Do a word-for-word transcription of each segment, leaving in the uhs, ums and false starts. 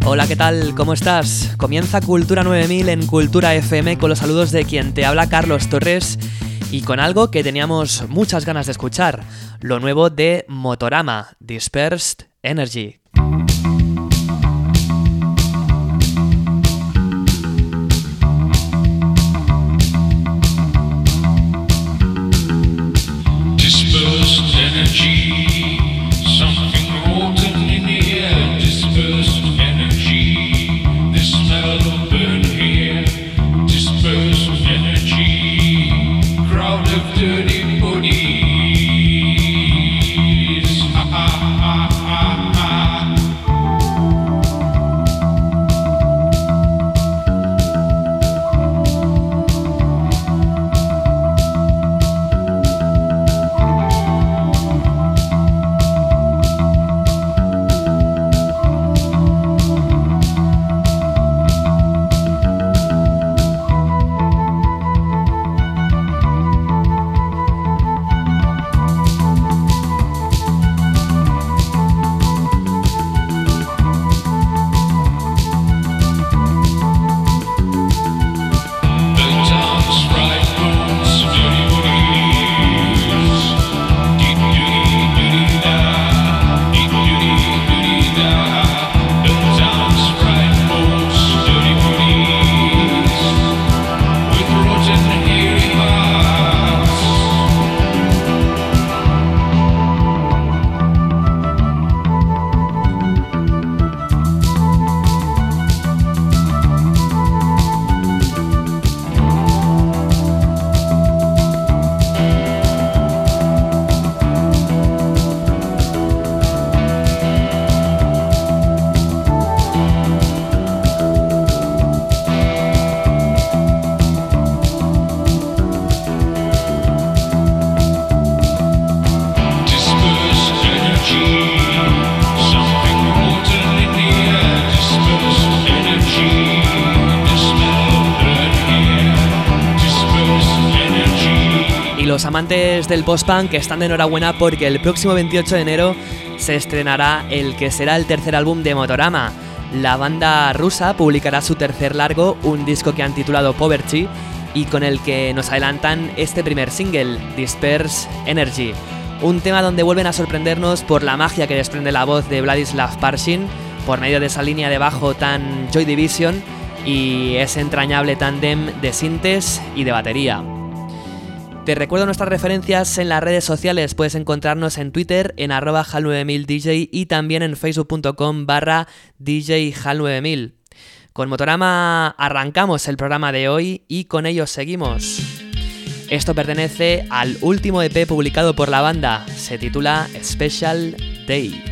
Hola, ¿qué tal? ¿Cómo estás? Comienza Cultura nueve mil en Cultura F M con los saludos de quien te habla, Carlos Torres, y con algo que teníamos muchas ganas de escuchar, lo nuevo de Motorama, Dispersed Energy. Dispersed energy, something rotten in the air. Dispersed energy, the smell of burn here. Dispersed energy, crowd of dirty bodies. Ha ha ha ha ha. Los amantes del post-punk están de enhorabuena porque el próximo veintiocho de enero se estrenará el que será el tercer álbum de Motorama. La banda rusa publicará su tercer largo, un disco que han titulado Poverty, y con el que nos adelantan este primer single, Dispersed Energy. Un tema donde vuelven a sorprendernos por la magia que desprende la voz de Vladislav Parshin, por medio de esa línea de bajo tan Joy Division y ese entrañable tándem de sintes y de batería. Te recuerdo nuestras referencias en las redes sociales. Puedes encontrarnos en Twitter en arroba hal nueve mil D J y también en facebook.com barra DJ Hal nueve mil. Con Motorama arrancamos el programa de hoy y con ello seguimos. Esto pertenece al último E P publicado por la banda. Se titula Special Day.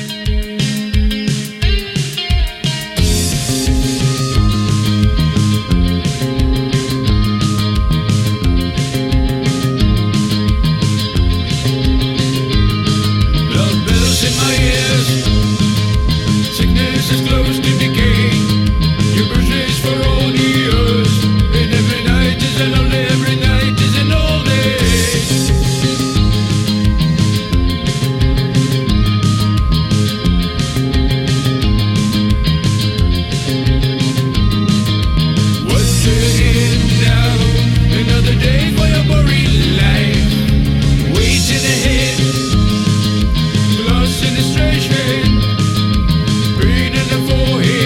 Is close to decay. Your birthdays for all the years, and every night is an all day, every night is an all day. What's it now? Another day for your boring life. Waiting ahead, lost in the strange. Forehead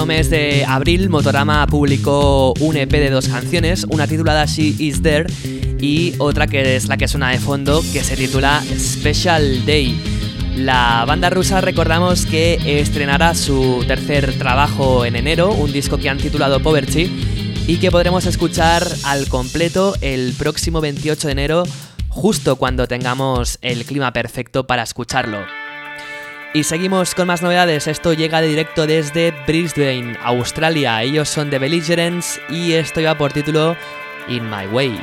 pasado mes de abril, Motorama publicó un E P de dos canciones, una titulada She Is There y otra que es la que suena de fondo, que se titula Special Day. La banda rusa, recordamos que estrenará su tercer trabajo en enero, un disco que han titulado Poverty y que podremos escuchar al completo el próximo veintiocho de enero, justo cuando tengamos el clima perfecto para escucharlo. Y seguimos con más novedades. Esto llega de directo desde Brisbane, Australia. Ellos son The Belligerents y esto lleva por título In My Way.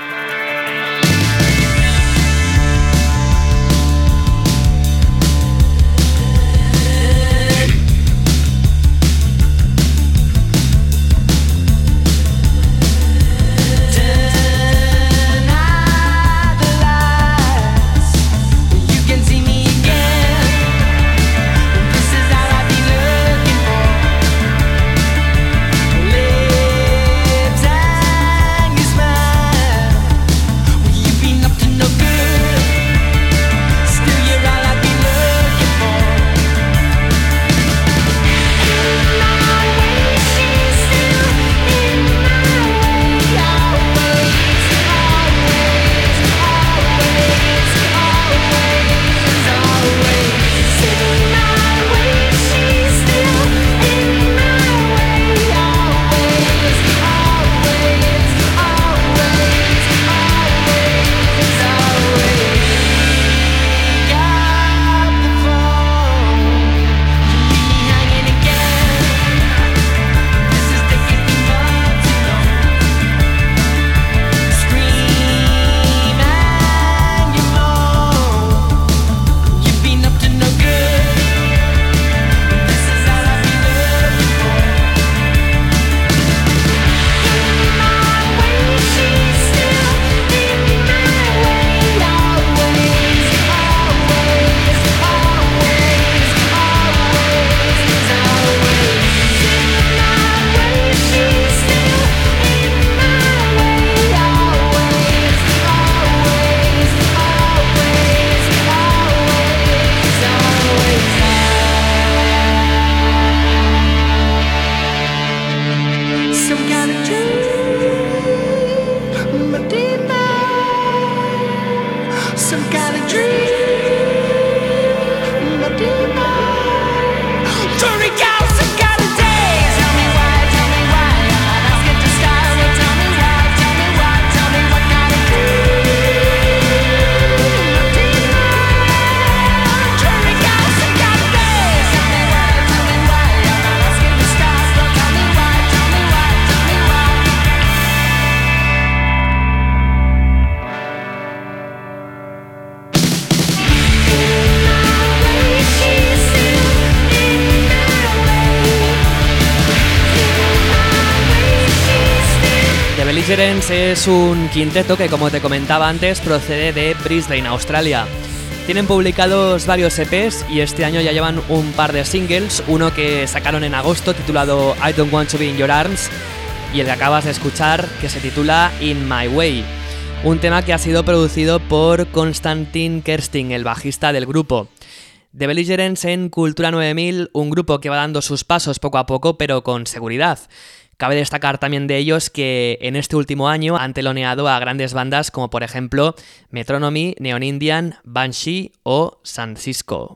Es un quinteto que, como te comentaba antes, procede de Brisbane, Australia. Tienen publicados varios E Pes y este año ya llevan un par de singles, uno que sacaron en agosto titulado I Don't Want to Be in Your Arms y el que acabas de escuchar, que se titula In My Way, un tema que ha sido producido por Konstantin Kersting, el bajista del grupo. The Belligerents en Cultura nueve mil, un grupo que va dando sus pasos poco a poco pero con seguridad. Cabe destacar también de ellos que en este último año han teloneado a grandes bandas como por ejemplo Metronomy, Neon Indian, Banshee o San Cisco.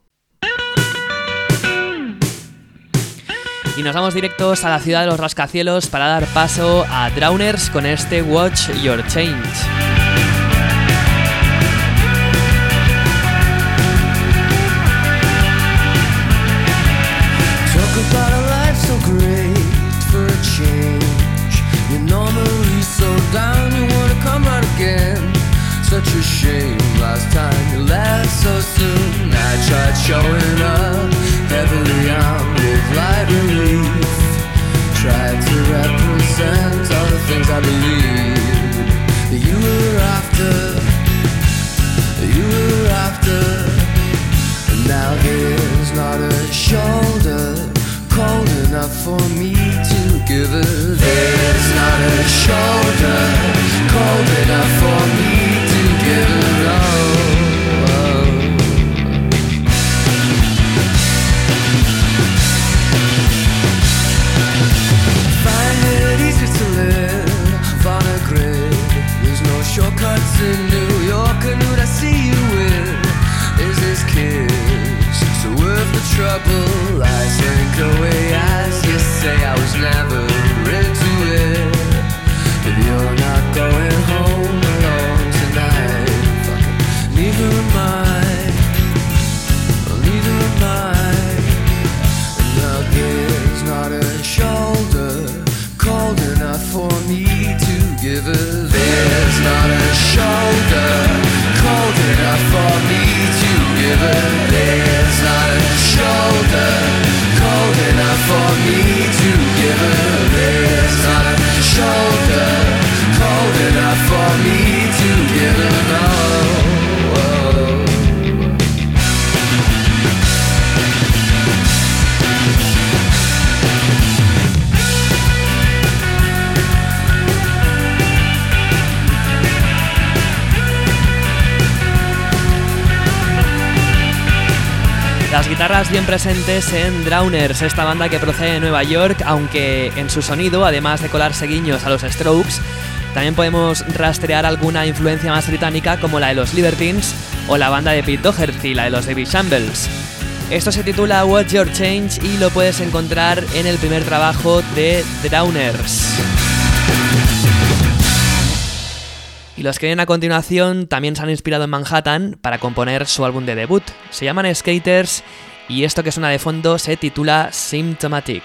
Y nos vamos directos a la ciudad de los rascacielos para dar paso a Drowners con este Watch Your Change. Down, you wanna come out again. Such a shame, last time you left so soon. I tried showing up, heavily armed with light relief. Tried to represent all the things I believed that you were after, that you were after. And now there's not a shoulder cold enough for me to give her. There's not a shoulder cold enough for me to give her. Oh, oh. las guitarras bien presentes en Drowners, esta banda que procede de Nueva York, aunque en su sonido, además de colarse guiños a los Strokes, también podemos rastrear alguna influencia más británica como la de los Libertines o la banda de Pete Doherty, la de los David Shambles. Esto se titula What's Your Change y lo puedes encontrar en el primer trabajo de Drowners. Y los que vienen a continuación también se han inspirado en Manhattan para componer su álbum de debut. Se llaman Skaters y esto que suena de fondo se titula Symptomatic.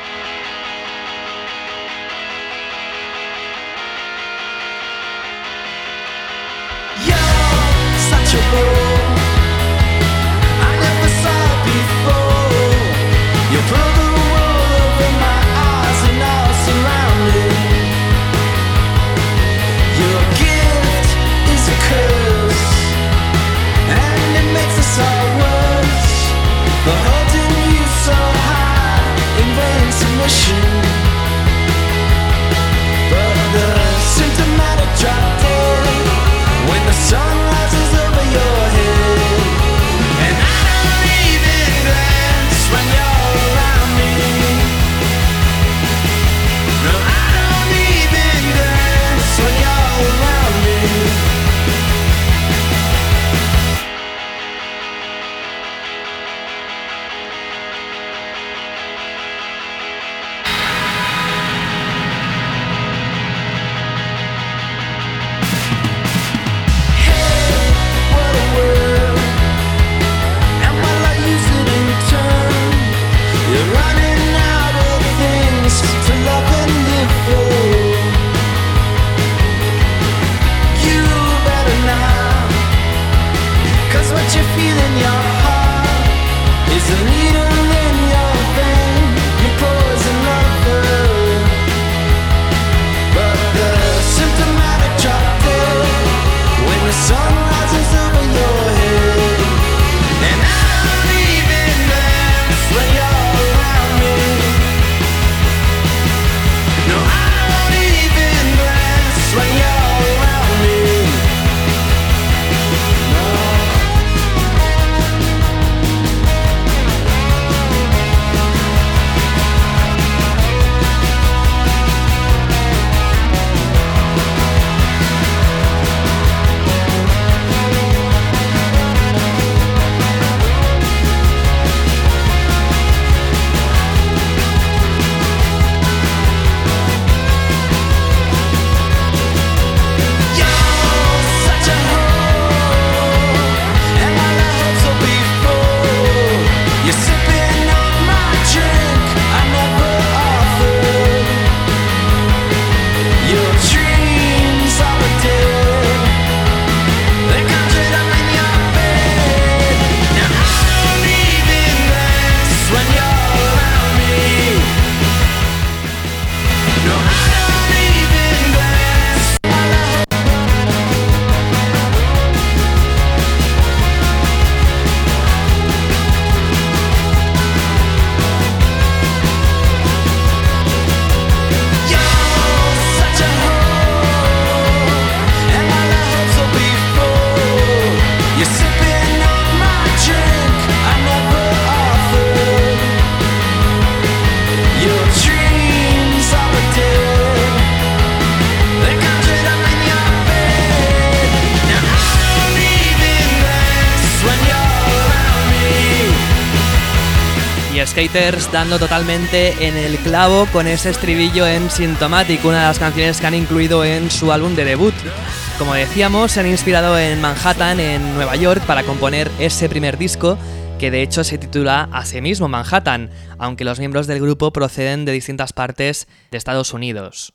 Skaters dando totalmente en el clavo con ese estribillo en Symptomatic, una de las canciones que han incluido en su álbum de debut. Como decíamos, se han inspirado en Manhattan, en Nueva York, para componer ese primer disco, que de hecho se titula así mismo Manhattan, aunque los miembros del grupo proceden de distintas partes de Estados Unidos.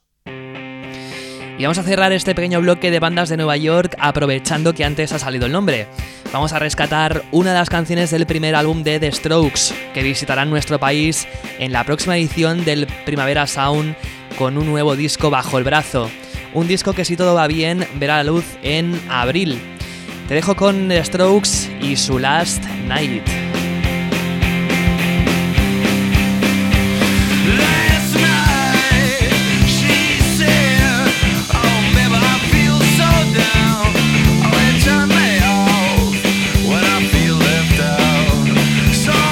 Y vamos a cerrar este pequeño bloque de bandas de Nueva York aprovechando que antes ha salido el nombre. Vamos a rescatar una de las canciones del primer álbum de The Strokes, que visitarán nuestro país en la próxima edición del Primavera Sound con un nuevo disco bajo el brazo. Un disco que, si todo va bien, verá la luz en abril. Te dejo con The Strokes y su Last Night. Turn me off when I feel left out. So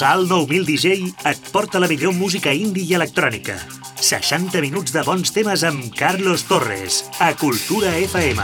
HAL nou mil D J et porta la millor música indie i electrònica. seixanta minuts de bons temes amb Carlos Torres, a Cultura F M.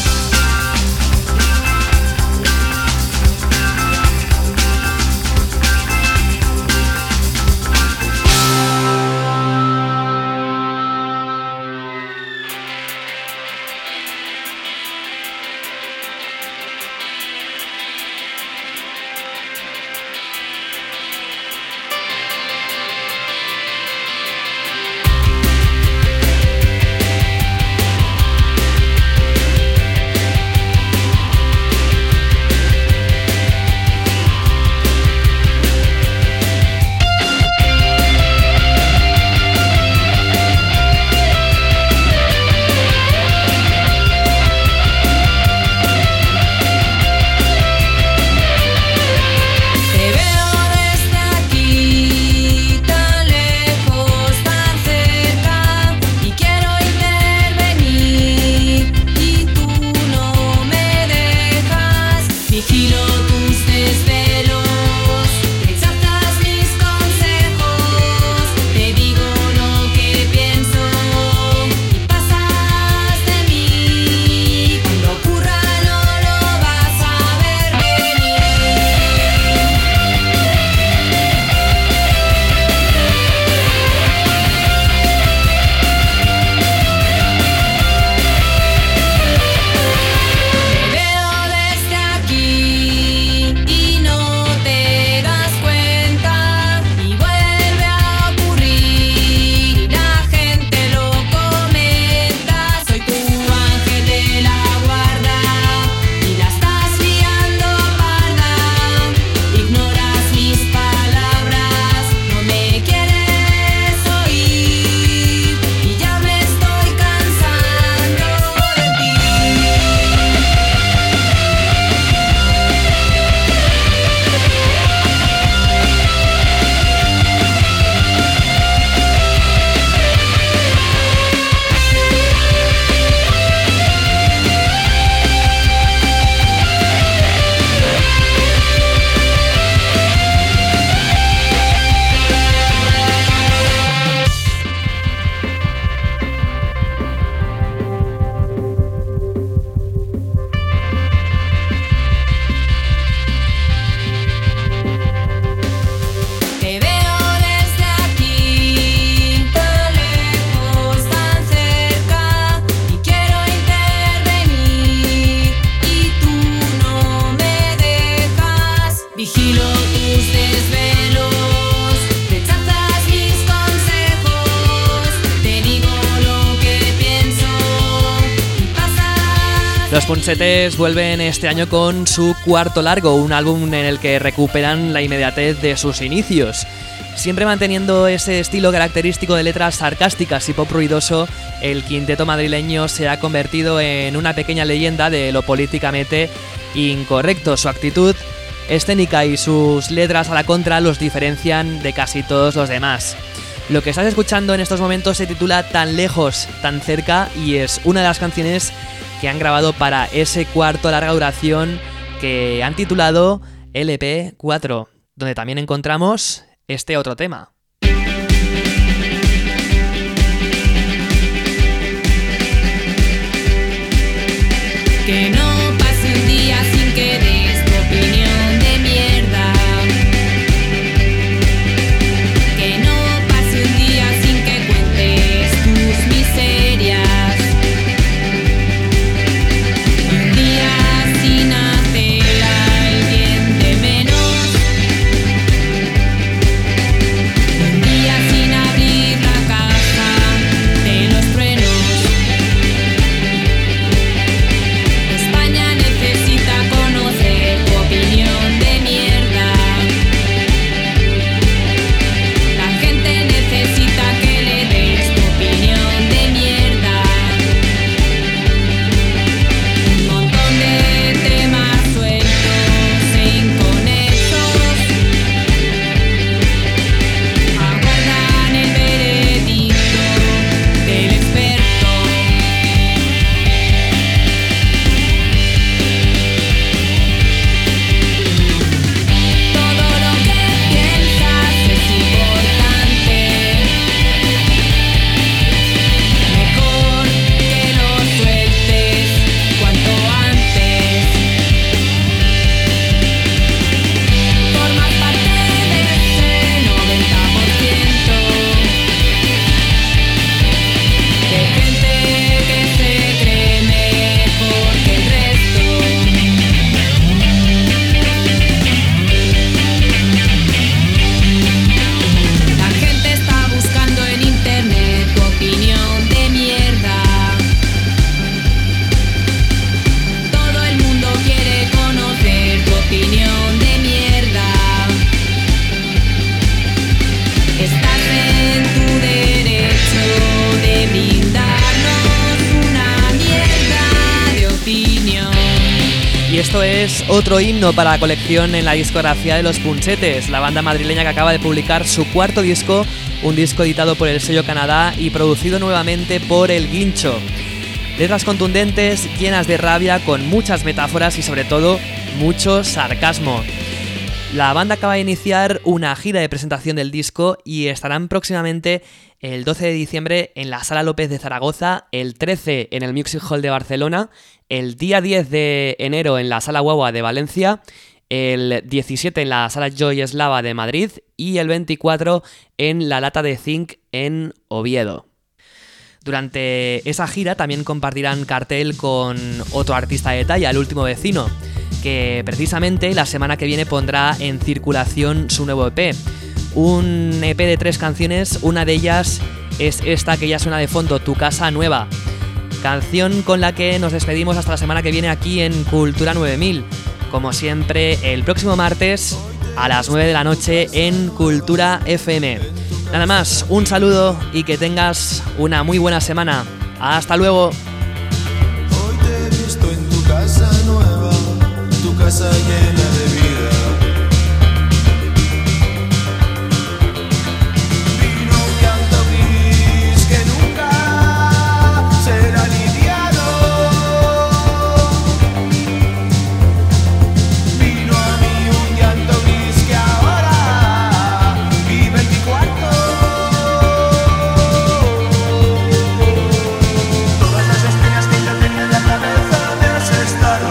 Los Punsetes vuelven este año con su cuarto largo, un álbum en el que recuperan la inmediatez de sus inicios. Siempre manteniendo ese estilo característico de letras sarcásticas y pop ruidoso, el quinteto madrileño se ha convertido en una pequeña leyenda de lo políticamente incorrecto. Su actitud escénica y sus letras a la contra los diferencian de casi todos los demás. Lo que estás escuchando en estos momentos se titula Tan lejos, tan cerca y es una de las canciones que han grabado para ese cuarto larga duración que han titulado L P cuatro, donde también encontramos este otro tema. Que no pase un día sin que des tu opinión de mierda. Que no pase un día sin que cuentes tus miserias. Un día sin hacer al bien de menos. Y esto es otro himno para la colección en la discografía de Los Punchetes, la banda madrileña que acaba de publicar su cuarto disco, un disco editado por el sello Canadá y producido nuevamente por El Guincho. Letras contundentes, llenas de rabia, con muchas metáforas y sobre todo mucho sarcasmo. La banda acaba de iniciar una gira de presentación del disco y estarán próximamente el doce de diciembre en la Sala López de Zaragoza, el trece en el Music Hall de Barcelona, el día diez de enero en la Sala Guagua de Valencia, el diecisiete en la Sala Joy Eslava de Madrid y el veinticuatro en la Lata de Zinc en Oviedo. Durante esa gira también compartirán cartel con otro artista de talla, El Último Vecino, que precisamente la semana que viene pondrá en circulación su nuevo E P. Un E P de tres canciones, una de ellas es esta que ya suena de fondo, Tu Casa Nueva. Canción con la que nos despedimos hasta la semana que viene aquí en Cultura nueve mil. Como siempre, el próximo martes a las nueve de la noche en Cultura F M. Nada más, un saludo y que tengas una muy buena semana. ¡Hasta luego! Hoy te he visto en tu casa nueva, tu casa llena de vida. Vino un llanto gris que nunca será lidiado. Vino a mí un llanto gris que ahora vive en mi cuarto. Todas las estrellas que yo tenía en la cabeza me asestaron.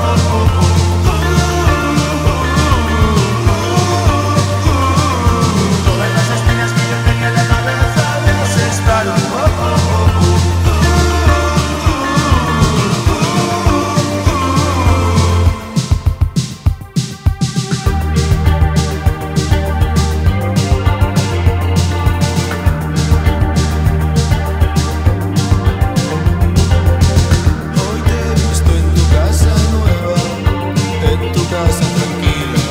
Hoy te he visto en tu casa nueva, en tu casa tranquila.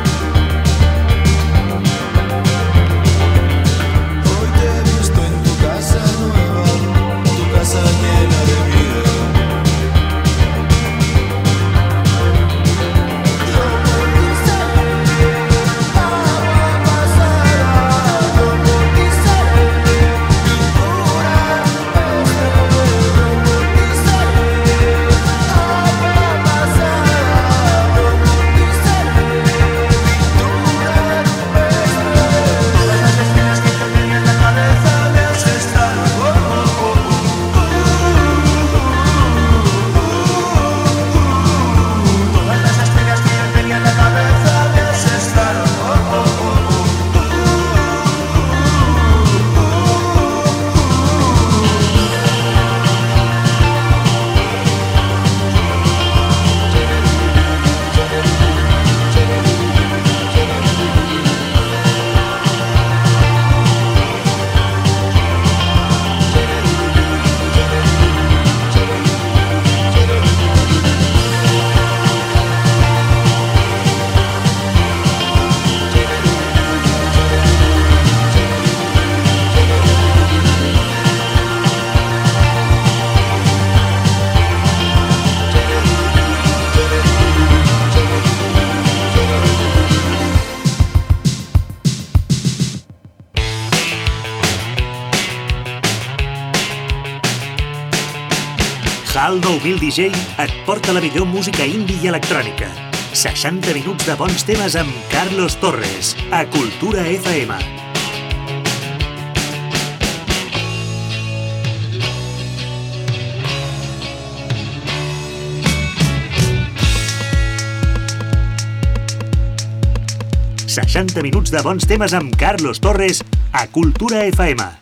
Hoy te he visto en tu casa nueva, tu casa llena de vida. Yo por ti seré agua pasada, yo por ti seré pintura pastel, yo por ti seré agua pasada, yo por ti seré pintura pastel. Todas las escenas que yo tenía en la cabeza me asestaron. Todas las estrellas que yo tenía en la cabeza me asestaron. HAL nou mil D J et porta la millor música indie i electrònica. seixanta minuts de bons temes amb Carlos Torres, a Cultura F M. seixanta minuts de bons temes amb Carlos Torres a Cultura F M.